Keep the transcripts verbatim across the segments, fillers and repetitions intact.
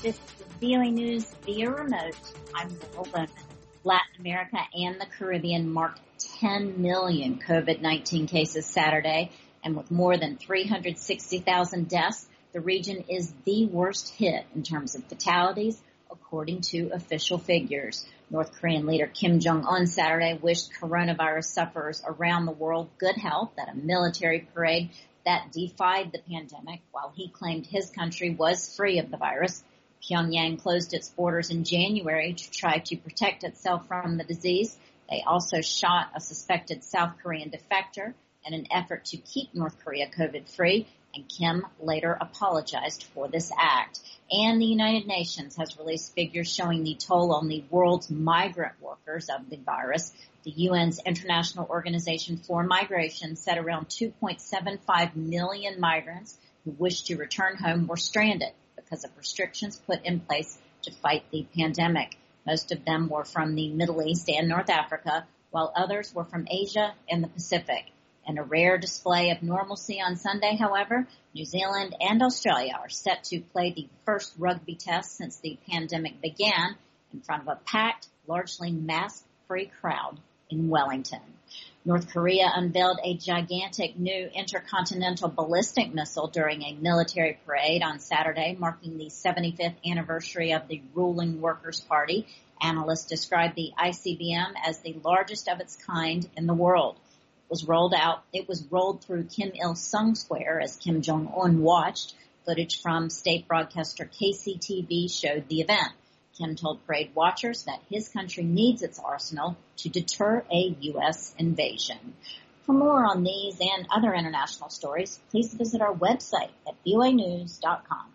This is V O A News via remote. I'm Laurel Bowman. Latin America and the Caribbean marked ten million COVID nineteen cases Saturday, and with more than three hundred sixty thousand deaths, the region is the worst hit in terms of fatalities, according to official figures. North Korean leader Kim Jong-un Saturday wished coronavirus sufferers around the world good health at a military parade that defied the pandemic, while he claimed his country was free of the virus. Pyongyang closed its borders in January to try to protect itself from the disease. They also shot a suspected South Korean defector in an effort to keep North Korea COVID-free, and Kim later apologized for this act. And the United Nations has released figures showing the toll on the world's migrant workers of the virus. The U N's International Organization for Migration said around two point seven five million migrants who wish to return home were stranded because of restrictions put in place to fight the pandemic. Most of them were from the Middle East and North Africa, while others were from Asia and the Pacific. In a rare display of normalcy on Sunday, however, New Zealand and Australia are set to play the first rugby test since the pandemic began in front of a packed, largely mask-free crowd in Wellington. North Korea unveiled a gigantic new intercontinental ballistic missile during a military parade on Saturday, marking the seventy-fifth anniversary of the ruling Workers' Party. Analysts described the I C B M as the largest of its kind in the world. It was rolled out, it was rolled through Kim Il-sung Square as Kim Jong-un watched. Footage from state broadcaster K C T V showed the event. Kim told parade watchers that his country needs its arsenal to deter a U S invasion. For more on these and other international stories, please visit our website at V O A news dot com.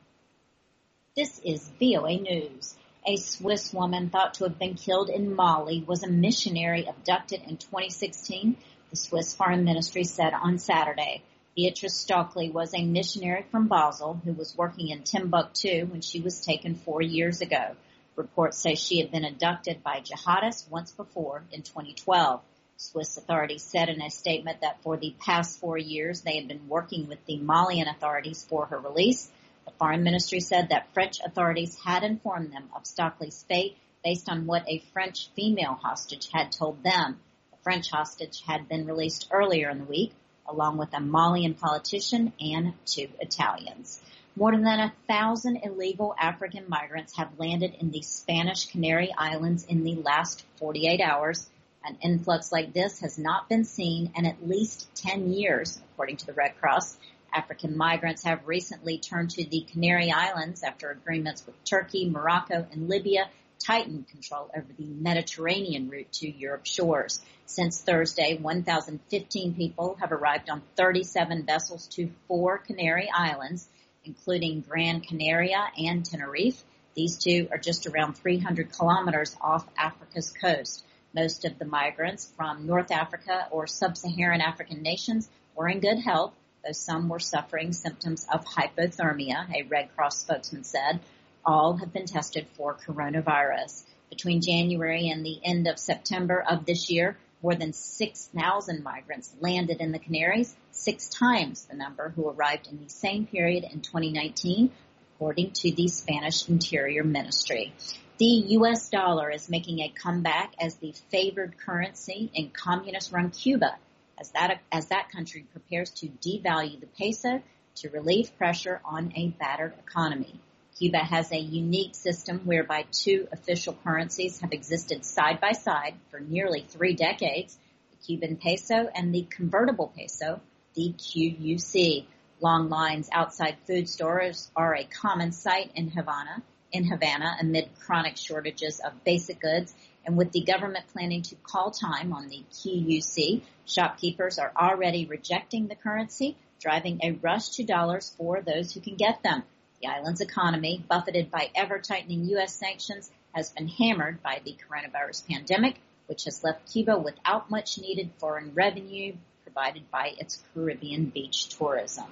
This is V O A News. A Swiss woman thought to have been killed in Mali was a missionary abducted in twenty sixteen, the Swiss Foreign Ministry said on Saturday. Beatrice Stockley was a missionary from Basel who was working in Timbuktu when she was taken four years ago. Reports say she had been abducted by jihadists once before in twenty twelve. Swiss authorities said in a statement that for the past four years they had been working with the Malian authorities for her release. The Foreign Ministry said that French authorities had informed them of Stockley's fate based on what a French female hostage had told them. The French hostage had been released earlier in the week, along with a Malian politician and two Italians. More than a thousand illegal African migrants have landed in the Spanish Canary Islands in the last forty-eight hours. An influx like this has not been seen in at least ten years, according to the Red Cross. African migrants have recently turned to the Canary Islands after agreements with Turkey, Morocco, and Libya tightened control over the Mediterranean route to Europe's shores. Since Thursday, one thousand fifteen people have arrived on thirty-seven vessels to four Canary Islands, including Gran Canaria and Tenerife. These two are just around three hundred kilometers off Africa's coast. Most of the migrants from North Africa or sub-Saharan African nations were in good health, though some were suffering symptoms of hypothermia, a Red Cross spokesman said. All have been tested for coronavirus. Between January and the end of September of this year, more than six thousand migrants landed in the Canaries, six times the number who arrived in the same period in twenty nineteen, according to the Spanish Interior Ministry. The U S dollar is making a comeback as the favored currency in communist-run Cuba, as that, as that country prepares to devalue the peso to relieve pressure on a battered economy. Cuba has a unique system whereby two official currencies have existed side by side for nearly three decades, the Cuban peso and the convertible peso, the Q U C. Long lines outside food stores are a common sight in Havana, in Havana amid chronic shortages of basic goods, and with the government planning to call time on the Q U C, shopkeepers are already rejecting the currency, driving a rush to dollars for those who can get them. The island's economy, buffeted by ever-tightening U S sanctions, has been hammered by the coronavirus pandemic, which has left Cuba without much needed foreign revenue provided by its Caribbean beach tourism.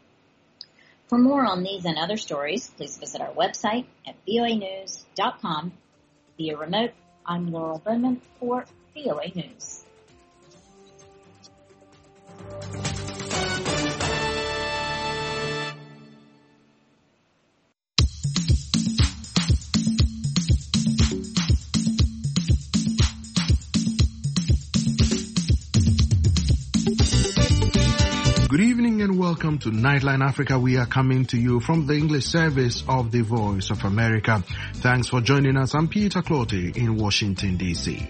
For more on these and other stories, please visit our website at V O A news dot com. Via remote, I'm Laurel Bowman for V O A News. and welcome to Nightline Africa. We are coming to you from the English service of the Voice of America. Thanks for joining us. I'm Peter Clotty in Washington, D C.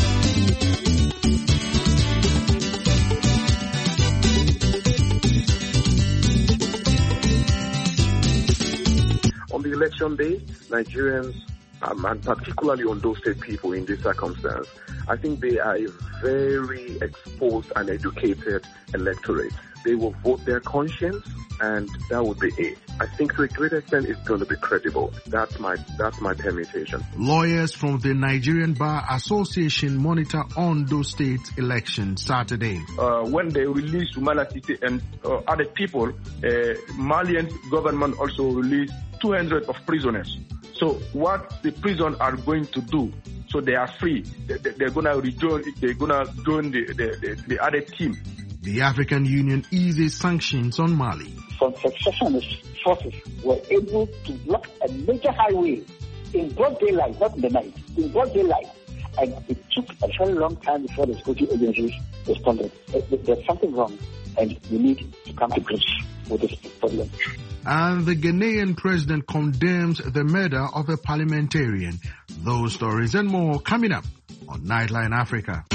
On the election day, Nigerians, um, and particularly on those state people in this circumstance, I think they are a very exposed and educated electorate. They will vote their conscience, and that would be it. I think to a great extent it's going to be credible. That's my that's my permutation. Lawyers from the Nigerian Bar Association monitor Ondo State election Saturday. Uh, when they release Umala City and uh, other people, uh, Malian government also released two hundred of prisoners. So what the prison are going to do? So they are free. They, they, they're gonna rejoin. They're gonna join the, the, the, the other team. The African Union eases sanctions on Mali. Some secessionist forces were able to block a major highway in broad daylight, not in the night, in broad daylight. And it took a very long time before the security agencies responded. There's something wrong, and we need to come to grips with this problem. And the Ghanaian president condemns the murder of a parliamentarian. Those stories and more coming up on Nightline Africa.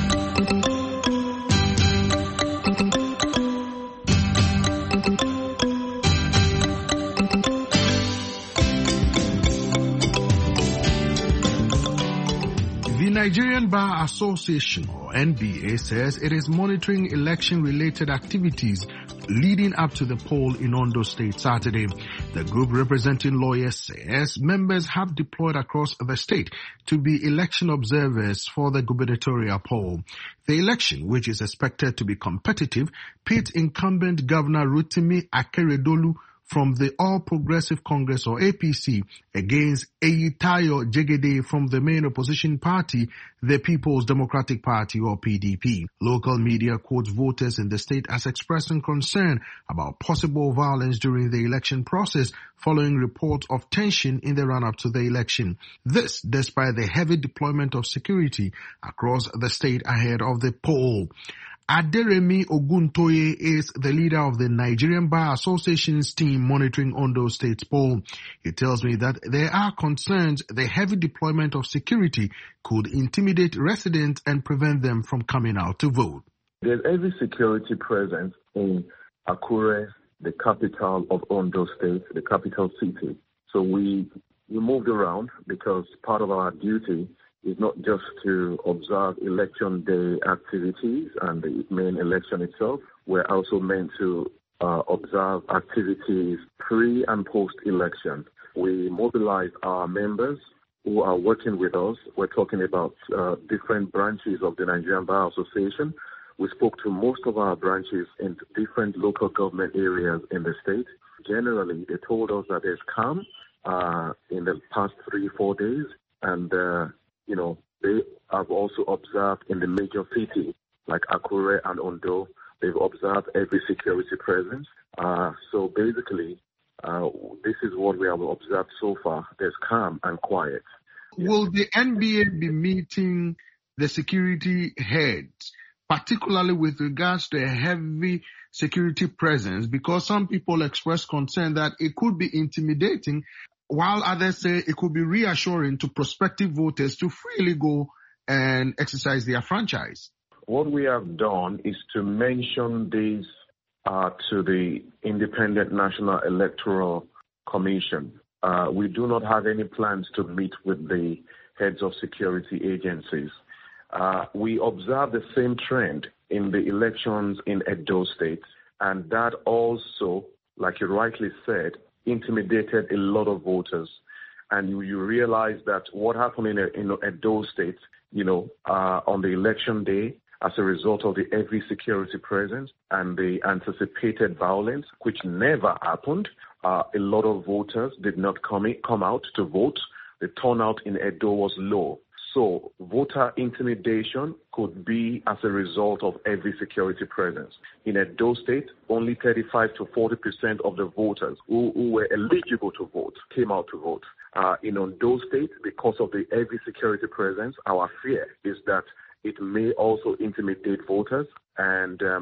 The Nigerian Bar Association, or N B A, says it is monitoring election-related activities leading up to the poll in Ondo State Saturday. The group representing lawyers says members have deployed across the state to be election observers for the gubernatorial poll. The election, which is expected to be competitive, pits incumbent Governor Rotimi Akeredolu from the All Progressive Congress, or A P C, against Eyitayo Jegede from the main opposition party, the People's Democratic Party, or P D P. Local media quotes voters in the state as expressing concern about possible violence during the election process following reports of tension in the run-up to the election. This despite the heavy deployment of security across the state ahead of the poll. Aderemi Oguntoye is the leader of the Nigerian Bar Association's team monitoring Ondo State's poll. He tells me that there are concerns the heavy deployment of security could intimidate residents and prevent them from coming out to vote. There's heavy security presence in Akure, the capital of Ondo State, the capital city. So we, we moved around because part of our duty is not just to observe election day activities and the main election itself. We're also meant to uh, observe activities pre and post-election. We mobilize our members who are working with us. We're talking about uh, different branches of the Nigerian Bar Association. We spoke to most of our branches in different local government areas in the state. Generally, they told us that there's calm uh, in the past three, four days, and uh, you know, they have also observed in the major cities like Akure and Ondo, they've observed every security presence. Uh, so basically, uh, this is what we have observed so far. There's calm and quiet. Will the N B A be meeting the security heads, particularly with regards to a heavy security presence? Because some people express concern that it could be intimidating, while others say it could be reassuring to prospective voters to freely go and exercise their franchise. What we have done is to mention this uh, to the Independent National Electoral Commission. Uh, we do not have any plans to meet with the heads of security agencies. Uh, we observe the same trend in the elections in Edo State, and that also, like you rightly said, intimidated a lot of voters. And you, you realize that what happened in, a, in Edo State, you know, uh, on the election day, as a result of the heavy security presence and the anticipated violence, which never happened, uh, a lot of voters did not come, in, come out to vote. The turnout in Edo was low. So voter intimidation could be as a result of heavy security presence. In Edo State, only thirty-five to forty percent of the voters who, who were eligible to vote came out to vote. Uh, in Ondo State, because of the heavy security presence, our fear is that it may also intimidate voters and, um,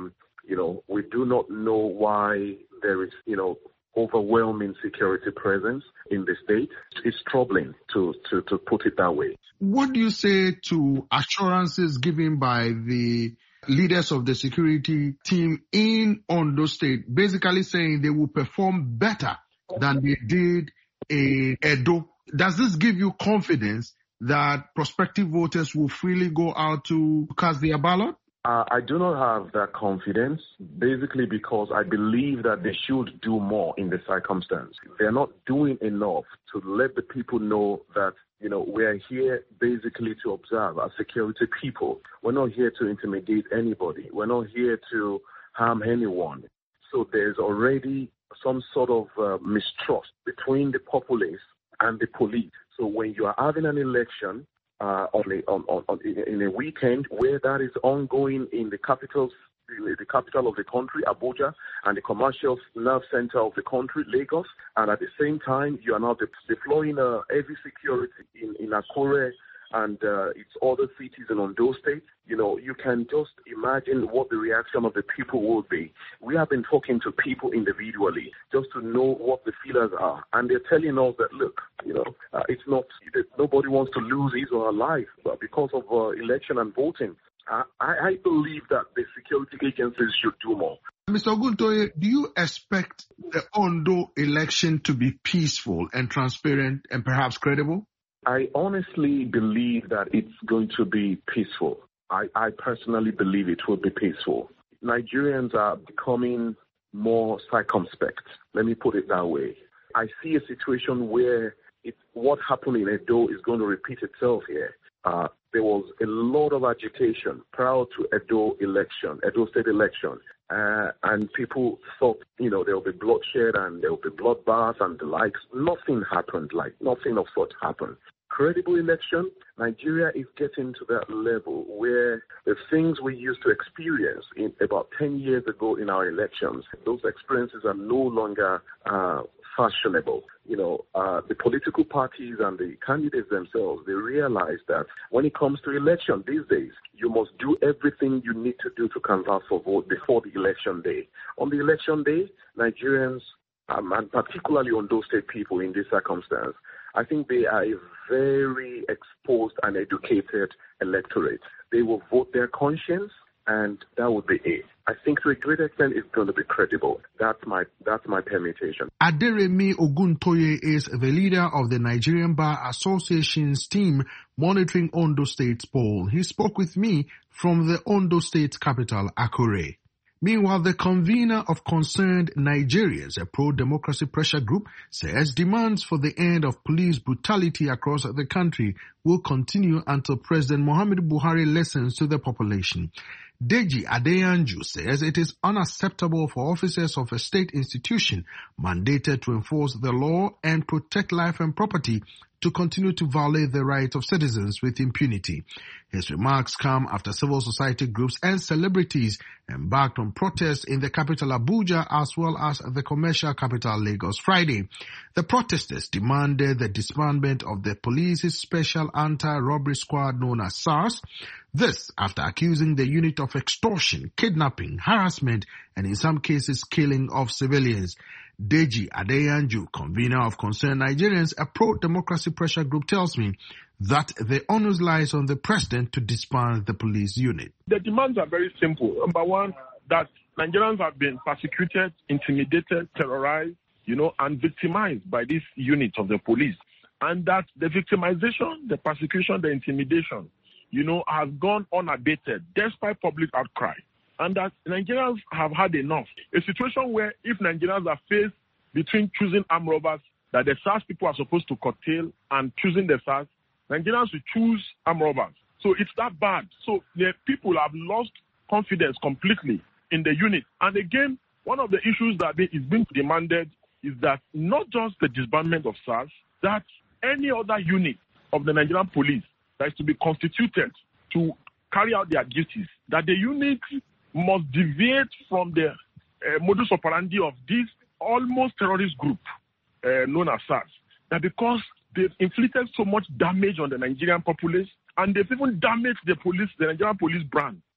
You know, we do not know why there is, you know, overwhelming security presence in the state. It's troubling, to, to, to put it that way. What do you say to assurances given by the leaders of the security team in Ondo State, basically saying they will perform better than they did in Edo? Does this give you confidence that prospective voters will freely go out to cast their ballot? Uh, I do not have that confidence, basically because I believe that they should do more in the circumstance. They're not doing enough to let the people know that, you know, we're here basically to observe as security people. We're not here to intimidate anybody. We're not here to harm anyone. So there's already some sort of uh, mistrust between the populace and the police. So when you are having an election, Uh, on a, on, on, in a weekend where that is ongoing in the capital, the capital of the country, Abuja, and the commercial nerve center of the country, Lagos, and at the same time you are now de- deploying uh, heavy security in, in Akure and uh, its other cities in Ondo State. You know, you can just imagine what the reaction of the people will be. We have been talking to people individually just to know what the feelers are, and they're telling us that, look, you know, uh, it's not, nobody wants to lose his or her life, but because of uh, election and voting. I, I believe that the security agencies should do more. Mister Oguntoye, do you expect the Ondo election to be peaceful and transparent and perhaps credible? I honestly believe that it's going to be peaceful. I, I personally believe it will be peaceful. Nigerians are becoming more circumspect. Let me put it that way. I see a situation where it, what happened in Edo is going to repeat itself here. Uh, there was a lot of agitation prior to Edo election, Edo State election. Uh, and people thought, you know, there will be bloodshed and there will be bloodbath and the likes. Nothing happened, like nothing of such happened. Credible election, Nigeria is getting to that level where the things we used to experience in about ten years ago in our elections, those experiences are no longer uh, fashionable. You know, uh, the political parties and the candidates themselves, they realize that when it comes to election these days, you must do everything you need to do to canvass for vote before the election day. On the election day, Nigerians, um, and particularly Ondo State people in this circumstance, I think they are a very exposed and educated electorate. They will vote their conscience, and that would be it. I think to a great extent it's going to be credible. That's my that's my permutation. Aderemi Oguntoye is the leader of the Nigerian Bar Association's team monitoring Ondo State's poll. He spoke with me from the Ondo State capital, Akure. Meanwhile, the convener of Concerned Nigerians, a pro-democracy pressure group, says demands for the end of police brutality across the country will continue until President Muhammadu Buhari listens to the population. Deji Adeyanju says it is unacceptable for officers of a state institution mandated to enforce the law and protect life and property to continue to violate the rights of citizens with impunity. His remarks come after civil society groups and celebrities embarked on protests in the capital Abuja as well as the commercial capital Lagos Friday. The protesters demanded the disbandment of the police's special anti-robbery squad known as SARS. This after accusing the unit of extortion, kidnapping, harassment, and in some cases killing of civilians. Deji Adeyanju, convener of Concerned Nigerians, a pro-democracy pressure group, tells me that the onus lies on the president to disband the police unit. The demands are very simple. Number one, that Nigerians have been persecuted, intimidated, terrorized, you know, and victimized by this unit of the police. And that the victimization, the persecution, the intimidation, you know, has gone unabated despite public outcry. And that Nigerians have had enough. A situation where if Nigerians are faced between choosing armed robbers that the SARS people are supposed to curtail and choosing the SARS, Nigerians will choose armed robbers. So it's that bad. So the people have lost confidence completely in the unit. And again, one of the issues that is being demanded is that not just the disbandment of SARS, that any other unit of the Nigerian police that is to be constituted to carry out their duties, that the unit must deviate from the uh, modus operandi of this almost terrorist group uh, known as SARS. That because they've inflicted so much damage on the Nigerian populace and they've even damaged the police, the Nigerian police brand.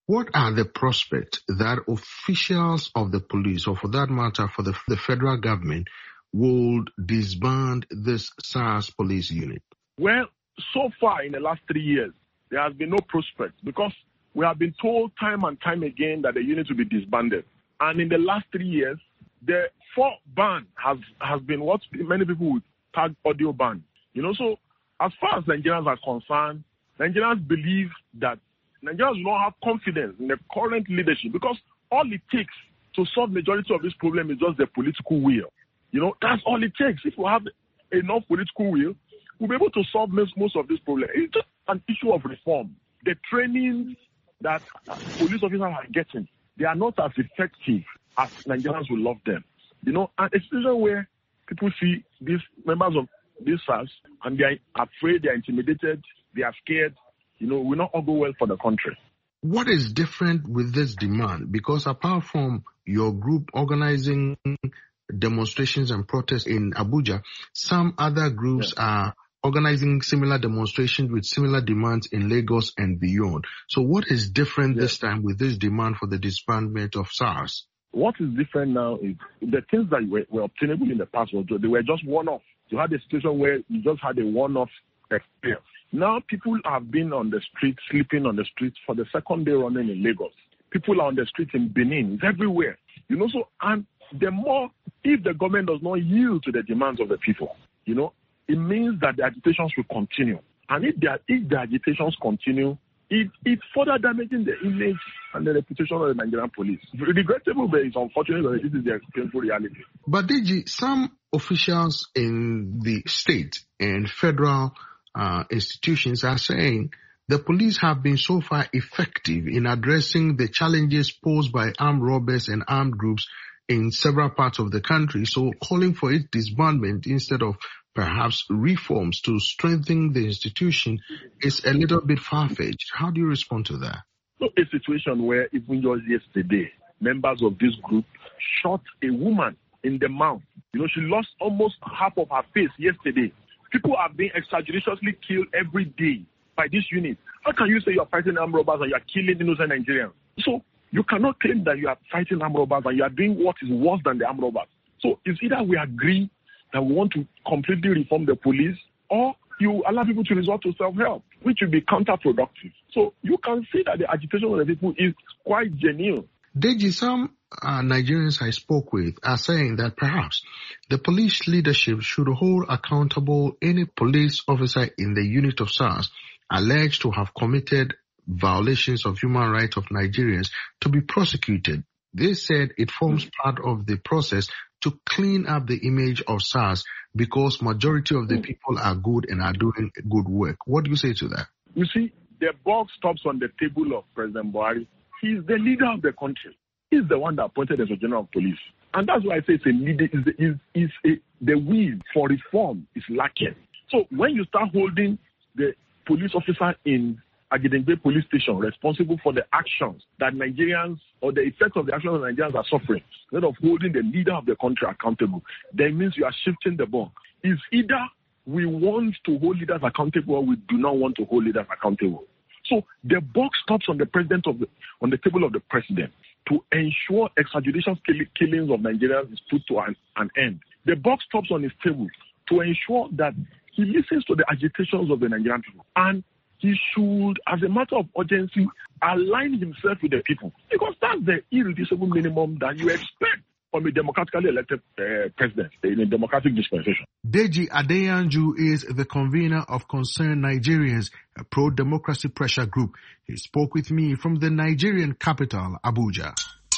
What are the prospects that officials of the police, or for that matter, for the, the federal government, would disband this SARS police unit? Well, so far in the last three years, there has been no prospect because we have been told time and time again that the unit will be disbanded. And in the last three years, the four ban has, has been what many people would tag audio ban. You know, so as far as Nigerians are concerned, Nigerians believe that Nigerians do not have confidence in the current leadership because all it takes to solve majority of this problem is just the political will. You know, that's all it takes. If we have enough political will, we'll be able to solve most, most of this problem. It's just an issue of reform. The trainings that police officers are getting, they are not as effective as Nigerians will love them. You know, and it's a situation where people see these members of this SARS and they are afraid, they are intimidated, they are scared. You know, will not all go well for the country. What is different with this demand? Because apart from your group organizing demonstrations and protests in Abuja, some other groups yeah. are organizing similar demonstrations with similar demands in Lagos and beyond. So what is different yeah. this time with this demand for the disbandment of SARS? What is different now is the things that were, were obtainable in the past, they were just one-off. You had a situation where you just had a one-off experience. Now people have been on the street, sleeping on the streets for the second day running in Lagos. People are on the streets in Benin. It's everywhere. You know, so, and the more, if the government does not yield to the demands of the people, you know, it means that the agitations will continue. And if the, if the agitations continue, it, it's further damaging the image and the reputation of the Nigerian police. Regrettable, but it's unfortunate that this is the painful reality. But D G, some officials in the state and federal Uh, institutions are saying the police have been so far effective in addressing the challenges posed by armed robbers and armed groups in several parts of the country. So calling for its disbandment instead of perhaps reforms to strengthen the institution is a little bit far-fetched. How do you respond to that? So a situation where even just yesterday, members of this group shot a woman in the mouth. You know, she lost almost half of her face yesterday. People are being exaggeratiously killed every day by this unit. How can you say you are fighting armed robbers and you are killing innocent Nigerians? So you cannot claim that you are fighting armed robbers and you are doing what is worse than the armed robbers. So it's either we agree that we want to completely reform the police or you allow people to resort to self-help, which will be counterproductive. So you can see that the agitation of the people is quite genuine. Deji, some uh, Nigerians I spoke with are saying that perhaps the police leadership should hold accountable any police officer in the unit of SARS alleged to have committed violations of human rights of Nigerians to be prosecuted. They said it forms part of the process to clean up the image of SARS because majority of the people are good and are doing good work. What do you say to that? You see, the buck stops on the table of President Buhari. He's the leader of the country. He's the one that appointed as a general of police. And that's why I say it's a leader, is is is a, the will for reform is lacking. So when you start holding the police officer in Agidengbe police station responsible for the actions that Nigerians or the effects of the actions that Nigerians are suffering, instead of holding the leader of the country accountable, that means you are shifting the buck. It's either we want to hold leaders accountable or we do not want to hold leaders accountable. So the buck stops on the president of the, on the table of the president to ensure extrajudicial killings of Nigerians is put to an, an end. The buck stops on his table to ensure that he listens to the agitations of the Nigerian people and he should, as a matter of urgency, align himself with the people because that's the irreducible minimum that you expect from a democratically elected uh, president in a democratic dispensation. Deji Adeyanju is the convener of Concerned Nigerians, a pro-democracy pressure group. He spoke with me from the Nigerian capital, Abuja.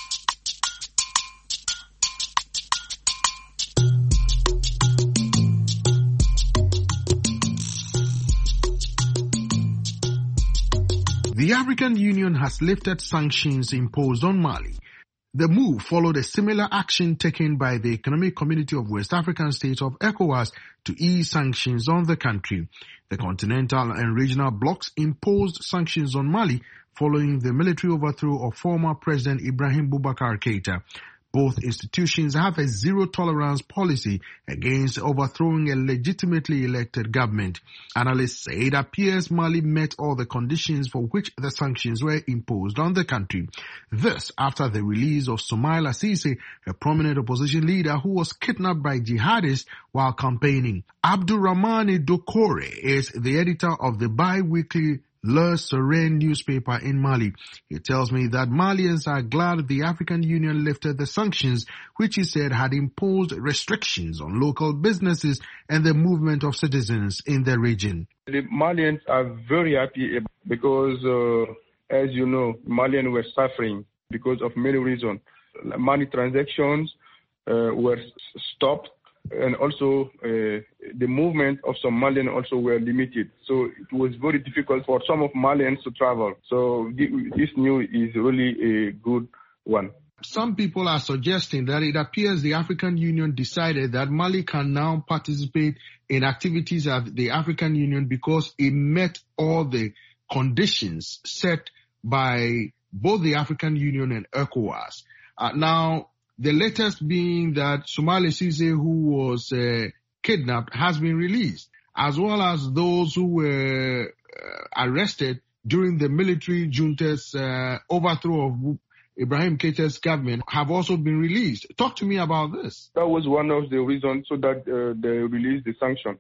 The African Union has lifted sanctions imposed on Mali. The move followed a similar action taken by the Economic Community of West African States of ECOWAS to ease sanctions on the country. The continental and regional blocs imposed sanctions on Mali following the military overthrow of former President Ibrahim Boubacar Keïta. Both institutions have a zero-tolerance policy against overthrowing a legitimately elected government. Analysts say it appears Mali met all the conditions for which the sanctions were imposed on the country. This after the release of Soumaila Cisse, a prominent opposition leader who was kidnapped by jihadists while campaigning. Abdurrahmane Dokore is the editor of the bi-weekly Le Soleil newspaper in Mali. He tells me that Malians are glad the African Union lifted the sanctions, which he said had imposed restrictions on local businesses and the movement of citizens in the region. The Malians are very happy because, uh, as you know, Malians were suffering because of many reasons. Money transactions uh, were stopped, and also uh, the movement of some Malians also were limited. So it was very difficult for some of Malians to travel. So this news is really a good one. Some people are suggesting that it appears the African Union decided that Mali can now participate in activities of the African Union because it met all the conditions set by both the African Union and ECOWAS. Uh, now, the latest being that Soumaila Cisse, who was uh, kidnapped, has been released, as well as those who were uh, arrested during the military junta's uh, overthrow of Ibrahim Keita's government have also been released. Talk to me about this. That was one of the reasons so that uh, they released the sanction.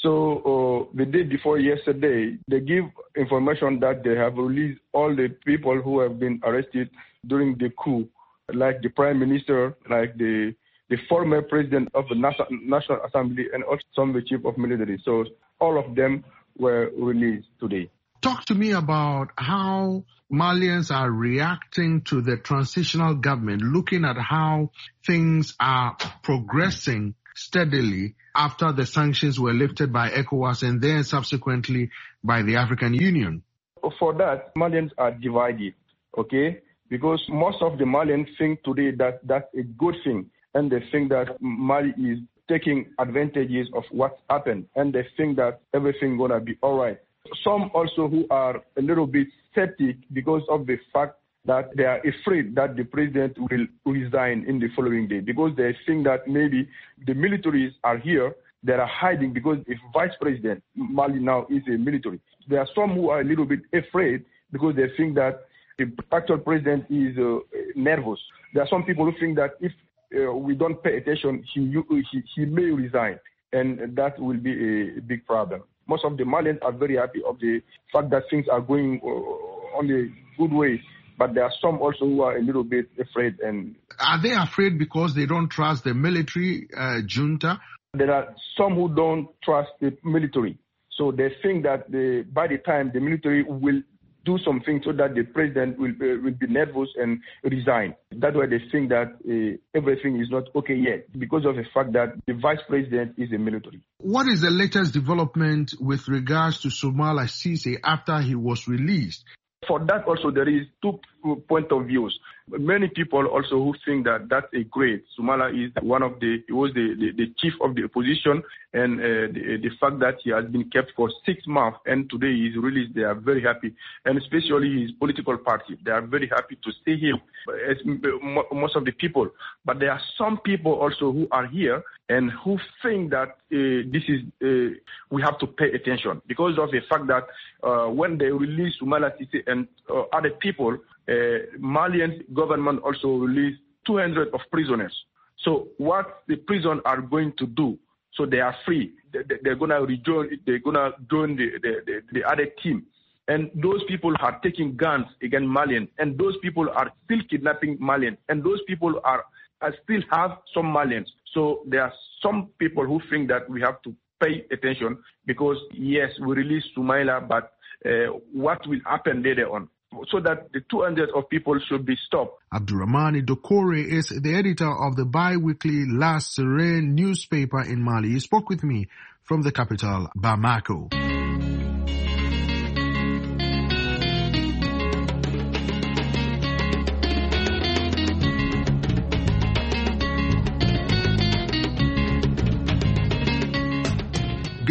So uh, the day before yesterday, they give information that they have released all the people who have been arrested during the coup, like the Prime Minister, like the the former President of the National Assembly, and also some of the Chief of Military. So all of them were released today. Talk to me about how Malians are reacting to the transitional government, looking at how things are progressing steadily after the sanctions were lifted by ECOWAS and then subsequently by the African Union. For that, Malians are divided, okay? Because most of the Malians think today that that's a good thing, and they think that Mali is taking advantages of what's happened, and they think that everything's going to be all right. Some also who are a little bit skeptic because of the fact that they are afraid that the president will resign in the following day, because they think that maybe the militaries are here, they are hiding because if vice president, Mali now is a military. There are some who are a little bit afraid because they think that the actual president is uh, nervous. There are some people who think that if uh, we don't pay attention, he, he, he may resign, and that will be a big problem. Most of the Malians are very happy of the fact that things are going uh, on a good way, but there are some also who are a little bit afraid. And are they afraid because they don't trust the military uh, junta? There are some who don't trust the military, so they think that the, by the time the military will do something so that the president will uh, will be nervous and resign. That's why they think that uh, everything is not okay yet, because of the fact that the vice president is a military. What is the latest development with regards to Soumaila Cisse after he was released? For that also there is two point of views. Many people also who think that that's a great. Soumaila is one of the, he was the, the, the chief of the opposition, and uh, the, the fact that he has been kept for six months and today he is released, they are very happy. And especially his political party, they are very happy to see him, as most of the people. But there are some people also who are here and who think that uh, this is, uh, we have to pay attention because of the fact that uh, when they release Soumaila Cisse and uh, other people, uh, Malian government also released two hundred of prisoners. So what the prison are going to do? So they are free. They, they're going to rejoin. They're going to join the, the, the, the other team. And those people are taking guns against Malians, and those people are still kidnapping Malians, and those people are, are still have some Malians. So there are some people who think that we have to pay attention because yes, we release Soumaila, but uh, what will happen later on? So that the two hundred of people should be stopped. Abdurrahmane Dokore is the editor of the bi-weekly Le Soleil newspaper in Mali. He spoke with me from the capital, Bamako.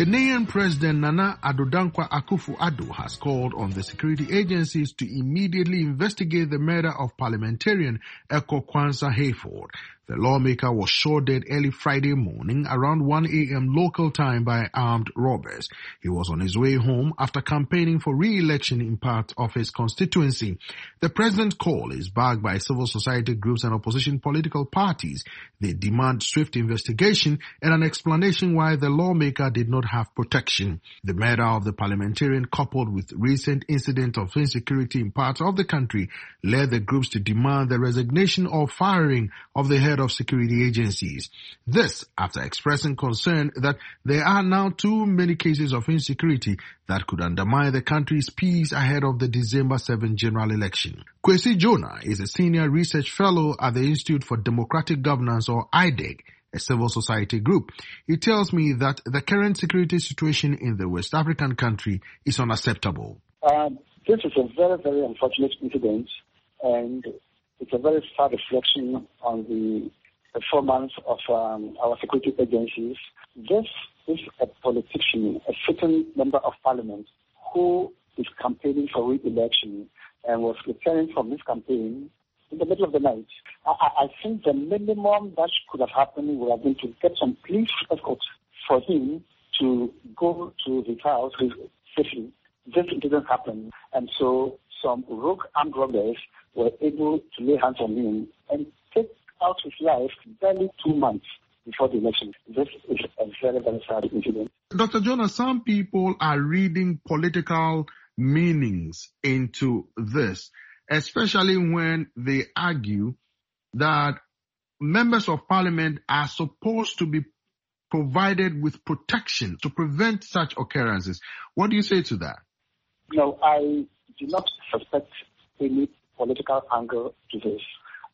Ghanaian President Nana Addo Dankwa Akufo-Addo has called on the security agencies to immediately investigate the murder of parliamentarian Eko Kwanza Hayford. The lawmaker was shot dead early Friday morning around one a.m. local time by armed robbers. He was on his way home after campaigning for re-election in part of his constituency. The president's call is backed by civil society groups and opposition political parties. They demand swift investigation and an explanation why the lawmaker did not have protection. The murder of the parliamentarian, coupled with recent incidents of insecurity in parts of the country, led the groups to demand the resignation or firing of the head of security agencies. This after expressing concern that there are now too many cases of insecurity that could undermine the country's peace ahead of the December seventh general election. Kwesi Jonah is a senior research fellow at the Institute for Democratic Governance, or I D E G, a civil society group. He tells me that the current security situation in the West African country is unacceptable. Um, this is a very, very unfortunate incident, and it's a very sad reflection on the performance of um, our security agencies. This is a politician, a certain member of parliament, who is campaigning for re-election and was returning from his campaign in the middle of the night. I, I think the minimum that could have happened would have been to get some police escort for him to go to his house safely. This didn't happen, and so some rogue armed robbers were able to lay hands on him and take out his life barely two months before the election. This is a very, very sad incident. Doctor Jonah, some people are reading political meanings into this, especially when they argue that members of parliament are supposed to be provided with protection to prevent such occurrences. What do you say to that? No, I do not suspect any political angle to this.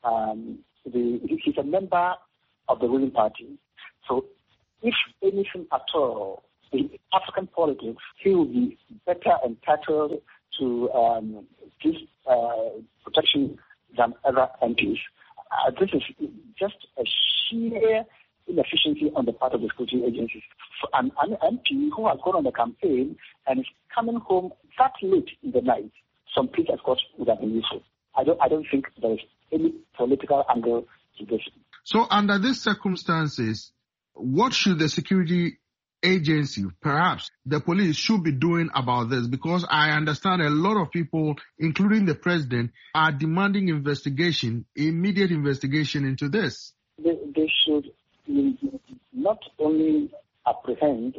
Um, the, he's a member of the ruling party. So if anything at all in African politics, he will be better entitled to um, this uh, protection than other M Ps. Uh, this is just a sheer inefficiency on the part of the security agencies. An, an M P who has gone on the campaign and is coming home that late in the night, some police escorts would have been useful. I don't, I don't think there is any political angle to this. So under these circumstances, what should the security agency, perhaps the police, should be doing about this? Because I understand a lot of people, including the president, are demanding investigation, immediate investigation into this. They, they should not only apprehend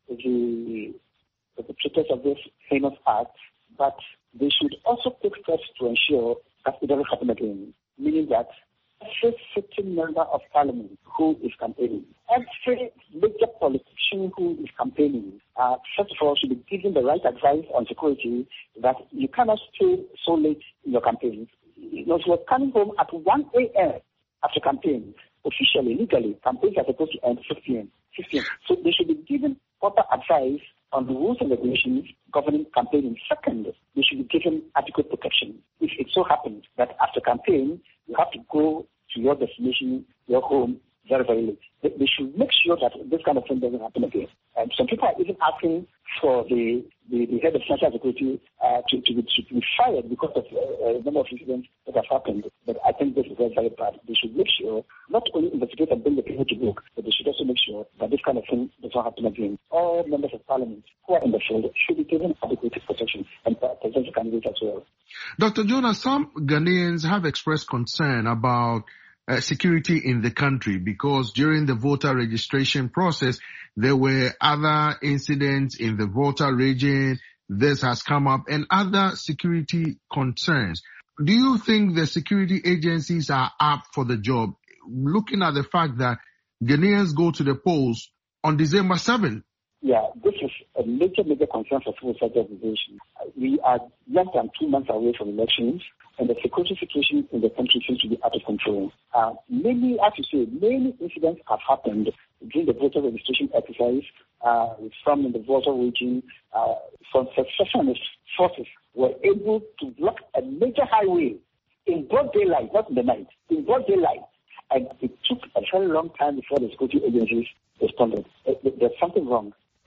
the perpetrators of this heinous act, but they should also take steps to ensure that it doesn't happen again. Meaning that every sitting member of parliament who is campaigning, every major politician who is campaigning, uh, first of all, should be given the right advice on security that you cannot stay so late in your campaign. You know, if you're coming home at one a.m. after campaign, officially, legally, campaigns are supposed to end six p.m. So they should be given proper advice on the rules and regulations governing campaigning. Second, they should be given adequate protection. If it so happens that after campaign, you have to go to your destination, your home, very, very late. They, they should make sure that this kind of thing doesn't happen again. And some people are even asking for the, the, the head of national security uh, to, to, be, to be fired because of uh, a number of incidents that have happened. But I think this is very, very bad. They should make sure, not only investigate and bring the people to book, but they should also make sure that this kind of thing does not happen again. All members of parliament who are in the field should be given adequate protection, and presidential candidates as well. Doctor Jonah, some Ghanaians have expressed concern about Uh, security in the country because during the voter registration process, there were other incidents in the voter region. This has come up and other security concerns. Do you think the security agencies are up for the job, looking at the fact that Ghanaians go to the polls on December seventh? Yeah, this is a major, major concern for civil society organizations. We are less than two months away from elections, and the security situation in the country seems to be out of control. Uh, many, as you say, many incidents have happened during the voter registration exercise. Uh, some in the voter region, uh, some secessionist forces were able to block a major highway in broad daylight, not in the night, in broad daylight. And it took a very long time before the security agencies responded. There's something wrong.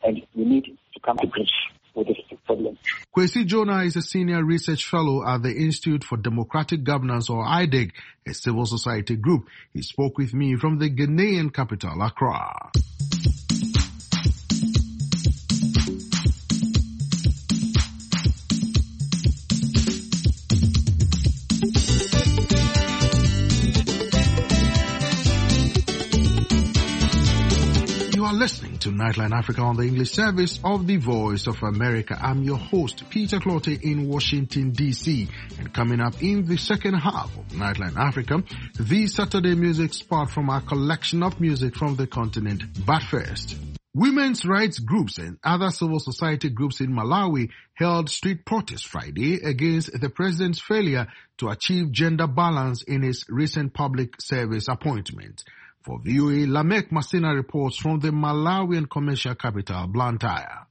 and we need to come to grips with this problem. Kwesi Jonah is a senior research fellow at the Institute for Democratic Governance, or I D E G, a civil society group. He spoke with me from the Ghanaian capital, Accra. You are listening to Nightline Africa on the English service of the Voice of America. I'm your host, Peter Clottey in Washington, D C. And coming up in the second half of Nightline Africa, the Saturday music spot from our collection of music from the continent. But first, women's rights groups and other civil society groups in Malawi held street protests Friday against the president's failure to achieve gender balance in his recent public service appointment. For V O A, Lamek Masina reports from the Malawian commercial capital, Blantyre.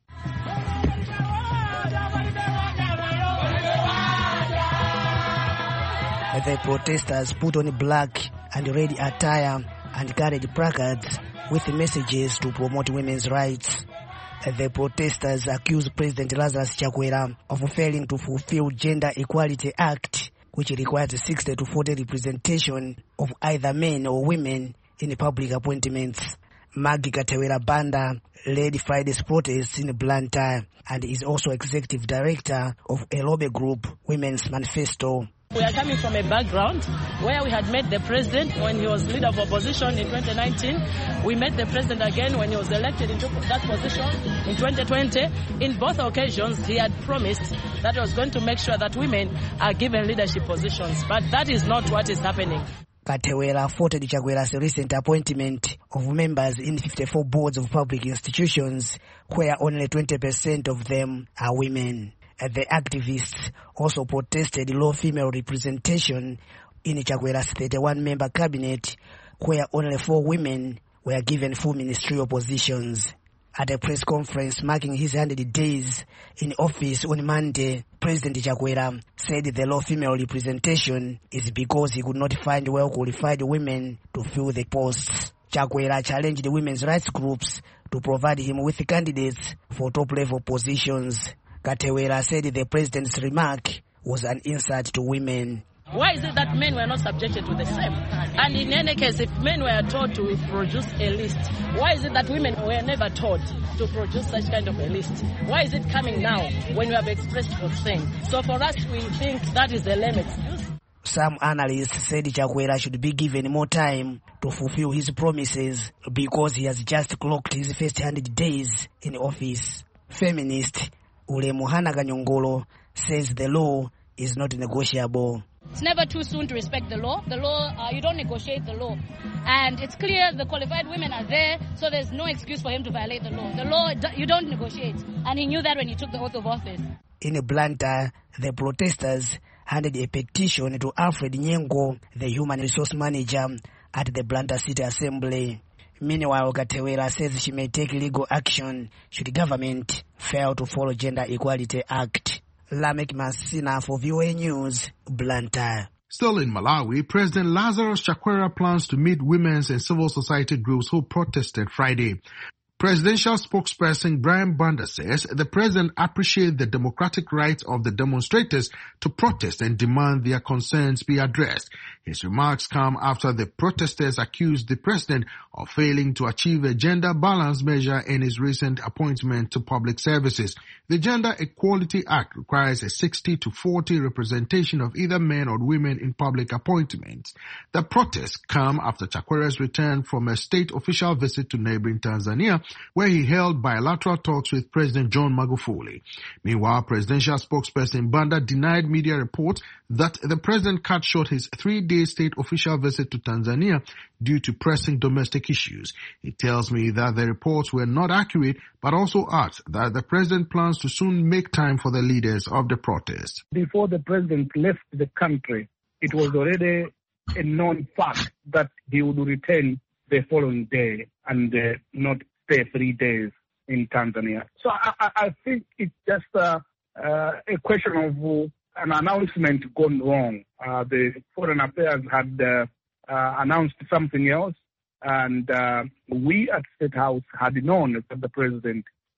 The protesters put on black and red attire and carried placards with messages to promote women's rights. The protesters accused President Lazarus Chakwera of failing to fulfill Gender Equality Act, which requires sixty to forty representation of either men or women in public appointments. Maggie Katewera Banda led Friday's protests in Blantyre and is also executive director of Elobe Group Women's Manifesto. We are coming from a background where we had met the president when he was leader of opposition in twenty nineteen. We met the president again when he was elected into that position in twenty twenty. In both occasions, he had promised that he was going to make sure that women are given leadership positions, but that is not what is happening. Katewera faulted Chakwera's recent appointment of members in fifty-four boards of public institutions, where only twenty percent of them are women. The activists also protested low female representation in Chakwera's thirty-one member cabinet, where only four women were given full ministerial positions. At a press conference marking his one hundred days in office on Monday, President Chakwera said the low female representation is because he could not find well-qualified women to fill the posts. Chakwera challenged the women's rights groups to provide him with candidates for top-level positions. Katewera said the president's remark was an insult to women. Why is it that men were not subjected to the same? And in any case, if men were told to produce a list, why is it that women were never told to produce such kind of a list? Why is it coming now when we have expressed consent? So for us, we think that is the lame excuse. Some analysts said Chakwera should be given more time to fulfill his promises because he has just clocked his first one hundred days in office. Feminist Ulemuhana Ganyongolo says the law is not negotiable. It's never too soon to respect the law. The law, uh, you don't negotiate the law. And it's clear the qualified women are there, so there's no excuse for him to violate the law. The law, you don't negotiate. And he knew that when he took the oath of office. In Blantyre, the protesters handed a petition to Alfred Nyengo, the human resource manager at the Blantyre City Assembly. Meanwhile, Katewera says she may take legal action should government fail to follow Gender Equality Act. Lamek Masina for V O A News, Blantyre. Still in Malawi, President Lazarus Chakwera plans to meet women's and civil society groups who protested Friday. Presidential spokesperson Brian Banda says the president appreciates the democratic rights of the demonstrators to protest and demand their concerns be addressed. His remarks come after the protesters accused the president of failing to achieve a gender balance measure in his recent appointment to public services. The Gender Equality Act requires a sixty to forty representation of either men or women in public appointments. The protests come after Chakwera's return from a state official visit to neighboring Tanzania, where he held bilateral talks with President John Magufuli. Meanwhile, presidential spokesperson Banda denied media reports that the president cut short his three-day state official visit to Tanzania due to pressing domestic issues. He tells me that the reports were not accurate, but also adds that the president plans to soon make time for the leaders of the protest. Before the president left the country, it was already a known fact that he would return the following day and uh, not stay three days in Tanzania. So I, I, I think it's just uh, uh, a question of uh, an announcement gone wrong. Uh, the Foreign Affairs had uh, uh, announced something else, and uh, we at State House had known that the president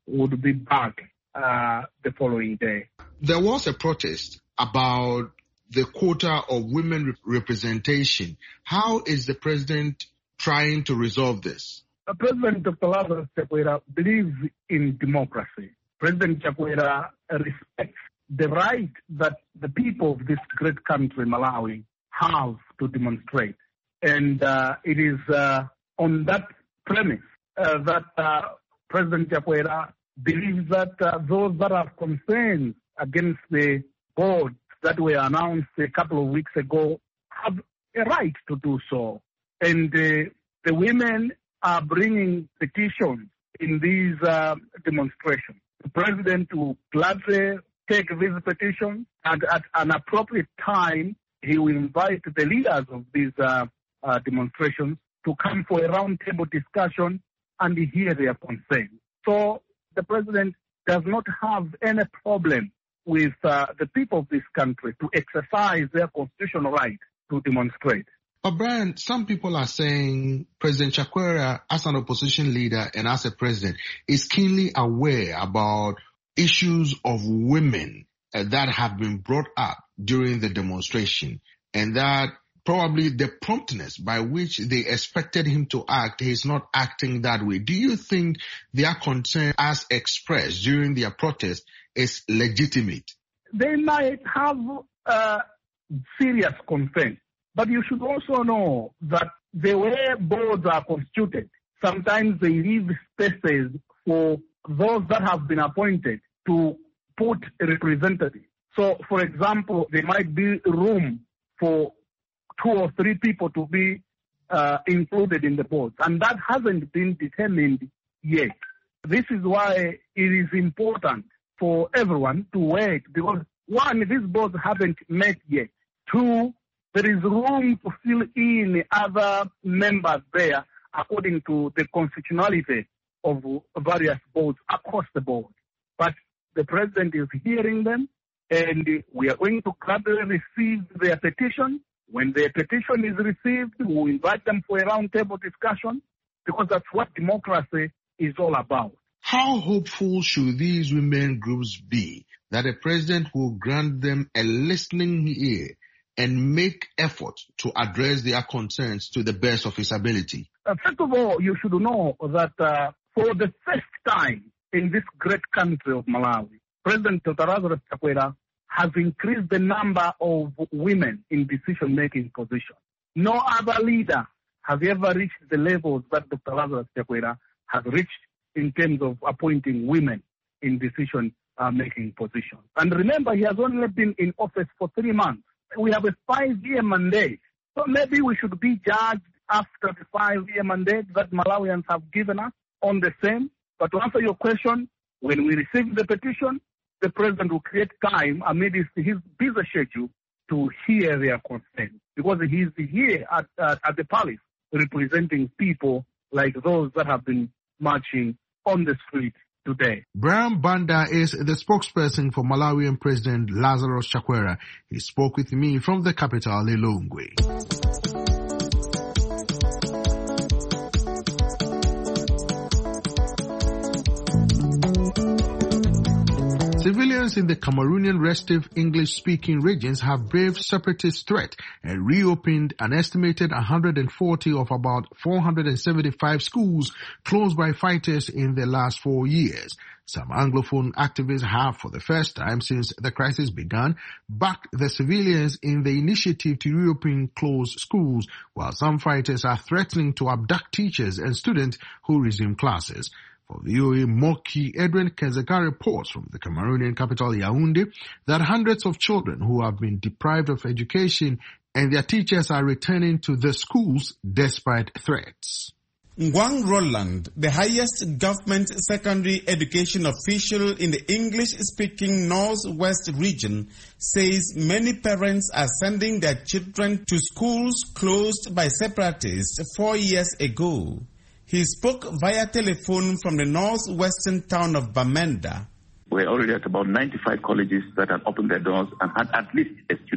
would be back uh, the following day. There was a protest about the quota of women representation. How is the president trying to resolve this? Uh, President Doctor Lazarus Chakwera believes in democracy. President Chakwera respects the right that the people of this great country, Malawi, have to demonstrate. And uh, it is uh, on that premise uh, that uh, President Chakwera believes that uh, those that have concerns against the board that were announced a couple of weeks ago have a right to do so. And uh, the women are bringing petitions in these uh, demonstrations. The president will gladly take these petitions, and at an appropriate time, he will invite the leaders of these uh, uh, demonstrations to come for a roundtable discussion and hear their concerns. So the president does not have any problem with uh, the people of this country to exercise their constitutional right to demonstrate. But Brian, some people are saying President Chakwera, as an opposition leader and as a president, is keenly aware about issues of women uh, that have been brought up during the demonstration, and that probably the promptness by which they expected him to act, he's not acting that way. Do you think their concern as expressed during their protest is legitimate? They might have uh, serious concern, but you should also know that the way boards are constituted, sometimes they leave spaces for those that have been appointed to put a representative. So, for example, there might be room for two or three people to be uh, included in the board, and that hasn't been determined yet. This is why it is important for everyone to wait, because one, these boards haven't met yet. Two, there is room to fill in other members there according to the constitutionality of various boards across the board. But the president is hearing them, and we are going to gladly receive their petition. When their petition is received, we will invite them for a roundtable discussion, because that's what democracy is all about. How hopeful should these women groups be that the president will grant them a listening ear and make efforts to address their concerns to the best of his ability? Uh, first of all, you should know that uh, for the first time in this great country of Malawi, President Doctor Lazarus Chakwera has increased the number of women in decision-making positions. No other leader has ever reached the levels that Doctor Lazarus Chakwera has reached in terms of appointing women in decision-making positions. And remember, he has only been in office for three months. We have a five-year mandate. So maybe we should be judged after the five-year mandate that Malawians have given us on the same. But to answer your question, when we receive the petition, the president will create time amidst his busy schedule to hear their concerns, because he is here at, at, at the palace representing people like those that have been marching on the street today. Brian Banda is the spokesperson for Malawian President Lazarus Chakwera. He spoke with me from the capital, Lilongwe. Civilians in the Cameroonian restive English-speaking regions have braved separatist threat and reopened an estimated one hundred forty of about four hundred seventy-five schools closed by fighters in the last four years. Some Anglophone activists have, for the first time since the crisis began, backed the civilians in the initiative to reopen closed schools, while some fighters are threatening to abduct teachers and students who resume classes. For V O A Moki, Edwin Kezeka reports from the Cameroonian capital Yaoundé that hundreds of children who have been deprived of education and their teachers are returning to the schools despite threats. Ngwang Roland, the highest government secondary education official in the English-speaking Northwest region, says many parents are sending their children to schools closed by separatists four years ago. He spoke via telephone from the northwestern town of Bamenda. We're already at about ninety-five colleges that have opened their doors and had at least a student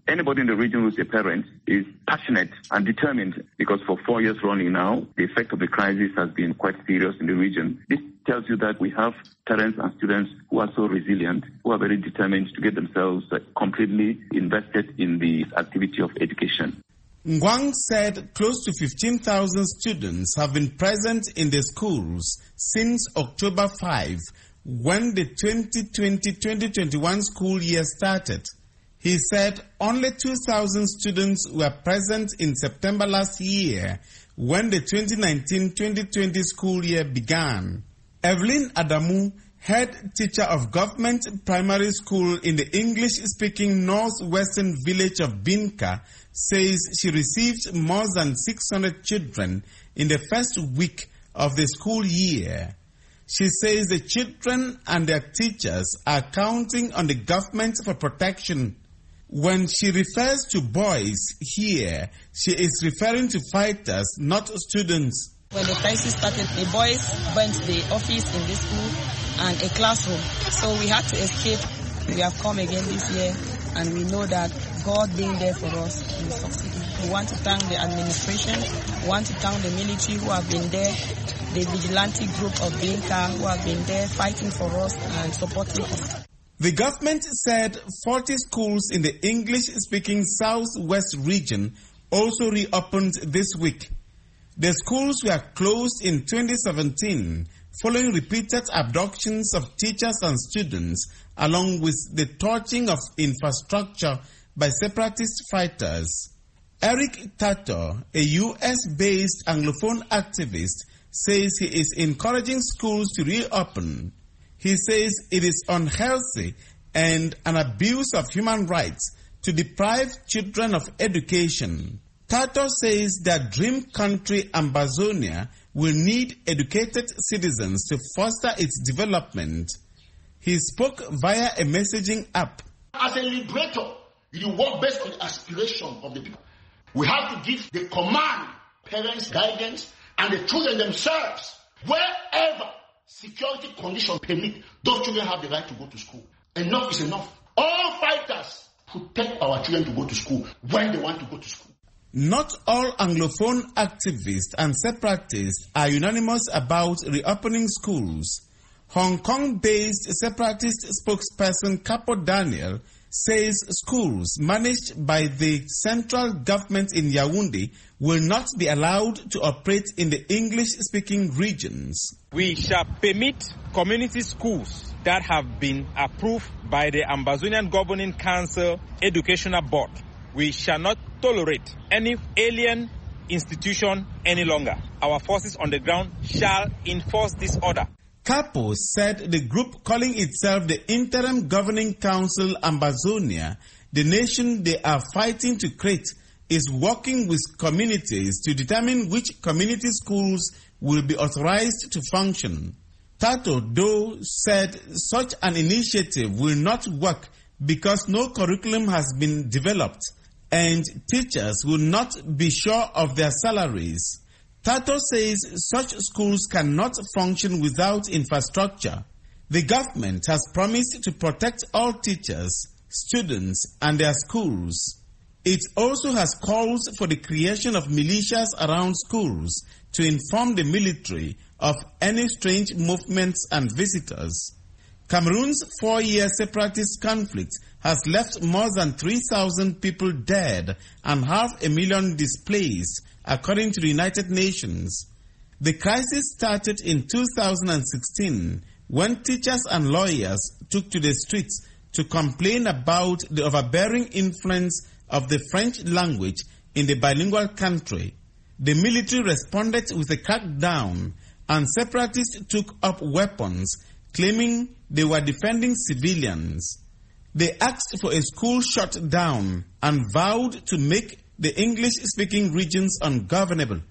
anybody in the region who's a parent is passionate and determined, because for four years running now, the effect of the crisis has been quite serious in the region. This tells you that we have parents and students who are so resilient, who are very determined to get themselves uh, completely invested in the activity of education. Ngwang said close to fifteen thousand students have been present in the schools since October fifth, when the twenty twenty to twenty twenty-one school year started. He said only two thousand students were present in September last year, when the twenty nineteen to twenty twenty school year began. Evelyn Adamu, head teacher of government primary school in the English-speaking northwestern village of Binka, says she received more than six hundred children in the first week of the school year. She says the children and their teachers are counting on the government for protection. When she refers to boys here, she is referring to fighters, not students. When the crisis started, the boys went to the office in this school and a classroom. So we had to escape. We have come again this year, and we know that God being there for us, we succeeded. We want to thank the administration. We want to thank the military who have been there, the vigilante group of Binka who have been there fighting for us and supporting us. The government said forty schools in the English-speaking Southwest region also reopened this week. The schools were closed in twenty seventeen following repeated abductions of teachers and students, along with the torching of infrastructure by separatist fighters. Eric Tato, a U S-based Anglophone activist, says he is encouraging schools to reopen. He says it is unhealthy and an abuse of human rights to deprive children of education. Tato says that dream country Ambazonia will need educated citizens to foster its development. He spoke via a messaging app. As a liberator, you work based on the aspiration of the people. We have to give the command, parents, guidance, and the children themselves. Wherever security conditions permit, those children have the right to go to school. Enough is enough. All fighters protect our children to go to school when they want to go to school. Not all Anglophone activists and separatists are unanimous about reopening schools. Hong Kong-based separatist spokesperson Capo Daniel says schools managed by the central government in Yaoundé will not be allowed to operate in the English-speaking regions. We shall permit community schools that have been approved by the Ambazonian Governing Council Educational Board. We shall not tolerate any alien institution any longer. Our forces on the ground shall enforce this order. Capo said the group calling itself the Interim Governing Council Ambazonia, the nation they are fighting to create, is working with communities to determine which community schools will be authorized to function. Tato Do said such an initiative will not work because no curriculum has been developed and teachers will not be sure of their salaries. Tato says such schools cannot function without infrastructure. The government has promised to protect all teachers, students, and their schools. It also has calls for the creation of militias around schools to inform the military of any strange movements and visitors. Cameroon's four-year separatist conflict has left more than three thousand people dead and half a million displaced, according to the United Nations. The crisis started in two thousand sixteen when teachers and lawyers took to the streets to complain about the overbearing influence of the French language in the bilingual country. The military responded with a crackdown, and separatists took up weapons, claiming they were defending civilians. They asked for a school shut down and vowed to make the English-speaking regions ungovernable.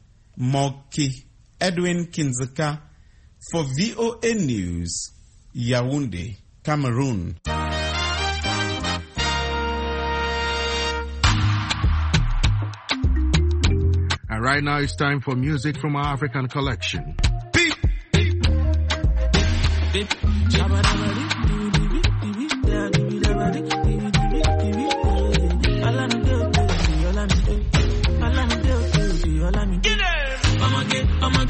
Moki Edwin Kinzeka for V O A News, Yaoundé, Cameroon. And right now it's time for music from our African collection. Beep. Beep. Beep.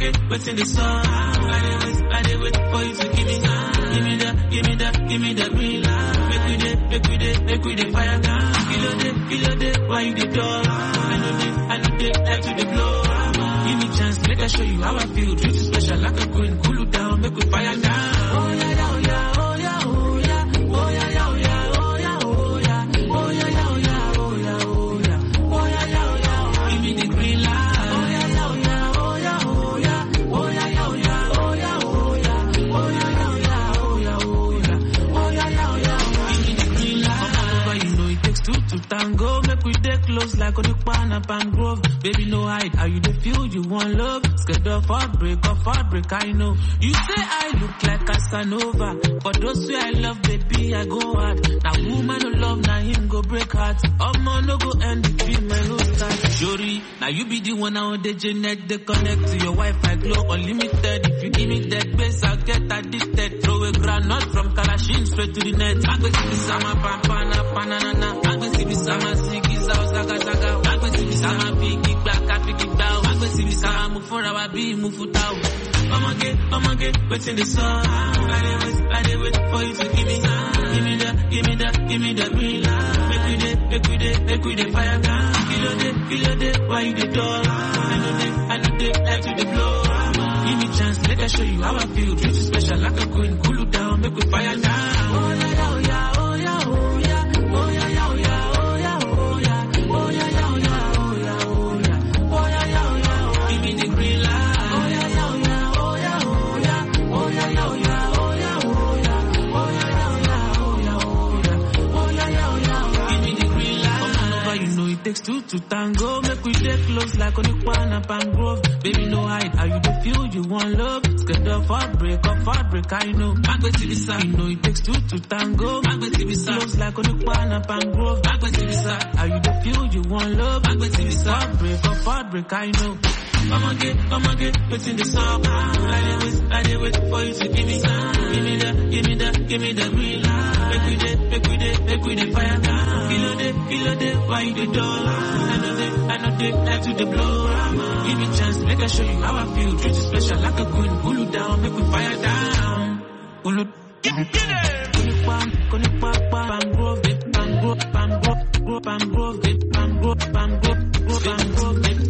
get what's in the sun. I did wait, I did wait for you to give me that. Give me that, give me that, give me that green light. Make we day, make we day, make we day fire down. Kilo day, kilo day, why you the dog? I know this, I know this, like to the blow. Give me chance, make I show you how I feel. Treat you special like a queen, cool you down, make we fire down. Oh yeah, yeah, oh yeah, oh yeah, oh yeah, oh yeah, yeah, oh yeah, oh yeah, oh yeah, oh yeah, yeah, oh yeah, oh yeah, oh yeah, oh yeah, yeah, oh yeah. Give me the green light. Oh yeah, yeah, oh yeah, oh yeah, oh yeah, oh yeah, yeah, oh yeah, oh yeah, oh yeah, oh yeah, yeah, oh yeah, oh yeah, oh yeah, oh yeah, yeah, oh yeah. Give me the green light. Come over, you know it takes two to tango. Make we dey close like Odukwana Pangrove. Baby, no hide, how you dey feel? You want love? Scared of heartbreak, of heartbreak, I know. You say I look like Casanova. For those who I love, baby, I go hard. Now woman no love, now him go break heart. Oh man, no go end the dream, my no start. Jory, now you be the one out the Janet, they connect to your Wi-Fi glow unlimited. If you give me that base, I'll get addicted. Throw a granite from Kalashin straight to the net. I'm going to be sama pampana, panana. I'm going to be sama sigiza, zaga zaga. I'm going to be sama piggy back, piggy bow. I'm going to be sama move for our be move for tau. I'ma get, I'ma get, what's in the sun? I did wait, I did wait for you to give me that. Give me that, give me that, give me that green light. Make we day, make we day, make we day fire down. Kilo day, kilo day, why you the dog? I know this, I know this, like to the blow. Give me chance, let I show you how I feel. Treat you special like a queen, cool you down, make we fire down. Oh yeah, yeah, oh yeah, oh yeah, oh yeah, oh yeah, yeah, oh yeah, oh yeah, oh yeah, oh yeah, yeah, oh yeah, oh yeah, oh yeah, oh yeah, yeah, oh yeah. Give me the green light. Oh yeah, yeah, oh yeah, oh yeah, oh yeah, oh yeah, yeah, oh yeah, oh yeah, oh yeah, oh yeah, yeah, oh yeah, oh yeah, oh yeah, yeah, oh yeah. Give me the green light. Come on over, you know it takes two to tango. Make we dey close like Odukwana Pangrove. Baby, no hide, how you dey feel? You want love? Scared of heartbreak, of heartbreak, I know. Magbe Tibisa, you know it takes two to tango. Magbe Tibisa, close like Odukwana Pangrove. Magbe Tibisa, how you dey feel? You want love? Magbe Tibisa, heartbreak, of heartbreak, I know. I'ma get, I'ma get, what's in the song? I did wait, I did wait for you to give me that. Give me that, give me that, give me that green light. Make we day, make we day, make we day fire down. Kilo day, kilo day, why you the dog? I know they, I know they, like to the blow. Give me chance, make I show you how I feel. Treat you special like a queen, pull you down, make we fire down. Pull you, get it, get it. Pull you down, pull you down, Pangrove, Pangrove, Pangrove, Pangrove, Pangrove, Pangrove, Pangrove, Pangrove.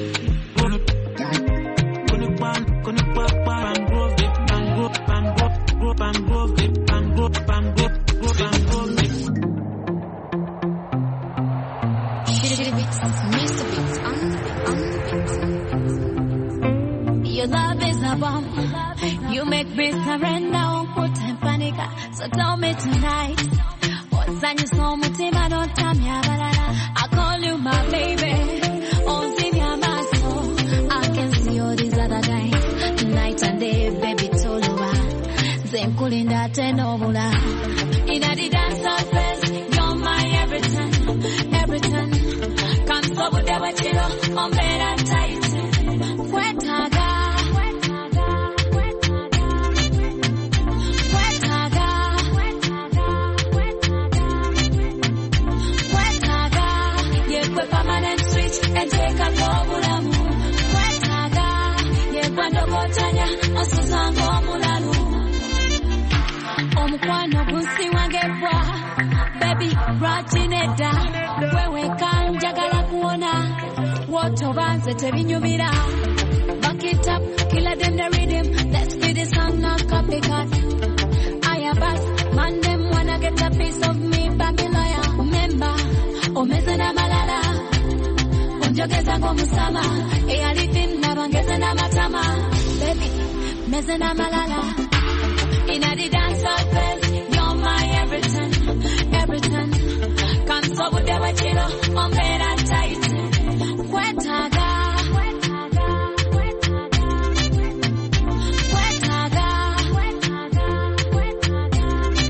Your love is a bomb. You make me surrender on put and panic. So tell me tonight, what's on your soul? Mutima don't tell me I call you my baby. Oh, see your muscle. I can see all these other guys. Night and day, baby, Toluwa. Same cooling that and over. In a dance place, you're my everything, everything. Come so with the wachilo, on bed and tight. Wetaga, wetaga, wetaga, wetaga, wetaga, wetaga. Yeah, we permanent switch and take a global. Wetaga, yeah, quando botanya, osusango mulalu. Omukwano kunsi wangebwa, baby, ratineda. Wewe kanjagala kuona, woto banze tebinyumira. Back it up, killer them the rhythm. Let's be the song, not copycat. I am bass, man them wanna get a piece of me, Babylon. Remember, omezena malala. Onjogeza ngomusama, eyalifin nabangezena matama. Baby, mezena malala. In a the dancehall place, you're my everything, everything. Come so with the wachilo, on bed and tight. Wetaga, wetaga, wetaga, wetaga, wetaga, wetaga,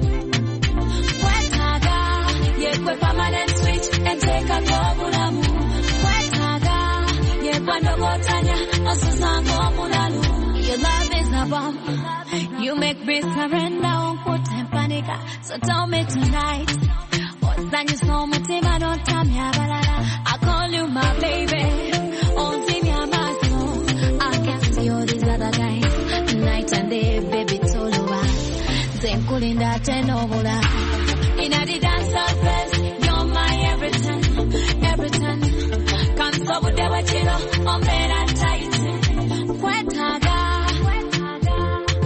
wetaga. Yeah, we permanent switch and take a global move. Wetaga, yeah, quando botanya, osusango mulalu. Your love is a bomb. You make me surrender on put and panic. So tell me tonight, what's on your soul? Mutima don't tell me I call you my baby. Oh, see me, I'm I can see all these tenobula. In a the dancehall place, you're my everything, everything. Can't stop with the wachilo, on better tight. Kwetaga, kwetaga,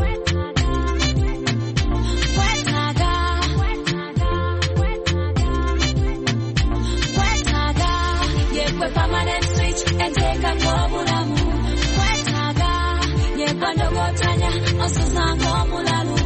kwetaga, kwetaga, yekwe permanent switch and take a globulamu. Kwetaga, yekwe ndogotanya, osusango mulalu.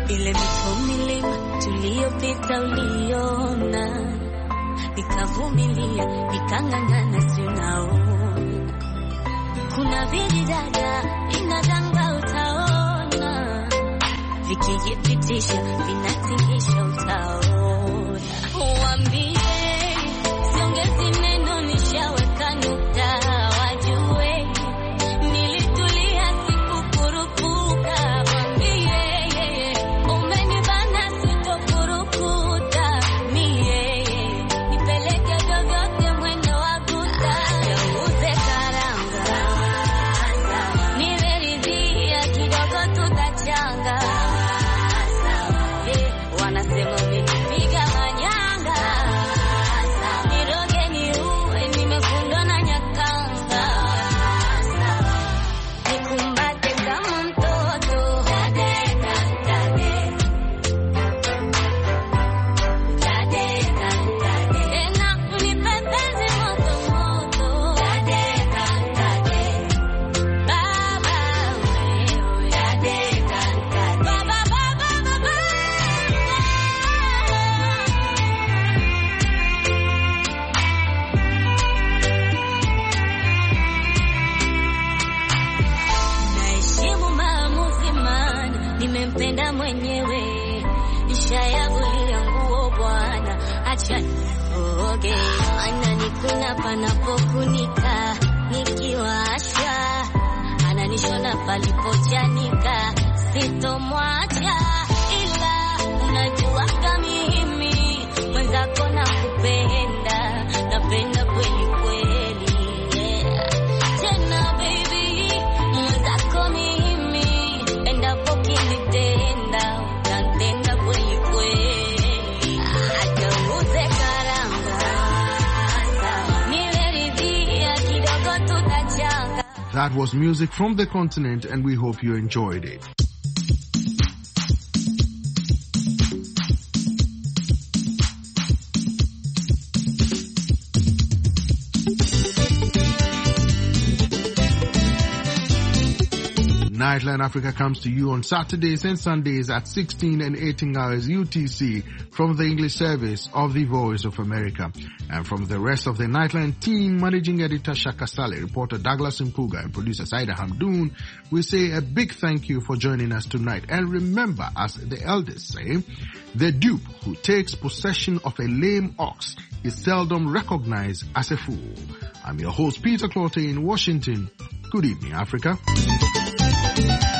ile mito milima tuliyopita uliona, nikavumilia nikang'ang'ana, si unaona kuna vijidada inadanga, utaona vikijipitisha vinatingisha, utaona. Uambie siongezi neno, nishaweka nukta, wajue nilitulia sikukurupuka. Mwambie umenibana sitokurukuta, mie nipeleke vyovyote mwendo wa guta, uze karanga nimeridhia, kidogo tutachanga. Wanasema umenipiga manyanga, niroge niue, nimefundwa na nyakanga, nikumbate kama mtoto, tadeka tadeka tadeka tena, unipepeze moto moto, tadeka tadeka baba wewe, tadeka tadeka baba baba baba. Naheshimu maamuzi, maana nimempenda mwenyewe, nishayavulia nguo bwana, acha nioge, maana nikuna panapokunika, nikiwasha ananishona palipochanika, sitomwacha, ila unajua kama mimi mwenzako nakupenda, napenda kweli kweli, yeah. Tena baby mwenzako mimi, endapo kinitenda utatenda kweli kweli, hata uze karanga nimeridhia, kidogo tutachanga. That was music from the continent, and we hope you enjoyed it. Nightline Africa comes to you on Saturdays and Sundays at sixteen and eighteen hours U T C from the English service of the Voice of America. And from the rest of the Nightline team, Managing Editor Shaka Saleh, reporter Douglas Mpuga, and producer Saida Hamdoon, we say a big thank you for joining us tonight. And remember, as the elders say, the dupe who takes possession of a lame ox is seldom recognized as a fool. I'm your host, Peter Clottey in Washington. Good evening, Africa.